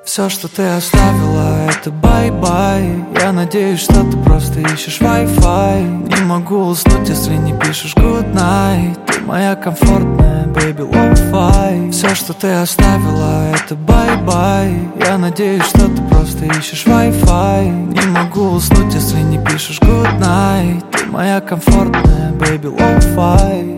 Все, что ты оставила, это бай-бай. Я надеюсь, что ты просто ищешь Wi-Fi. Не могу уснуть, если не пишешь good night. Ты моя комфортная, baby, low-fi. Все, что ты оставила, это бай-бай. Я надеюсь, что ты просто ищешь Wi-Fi. Не могу уснуть, если не пишешь good night. Ты моя комфортная, baby, low-fi.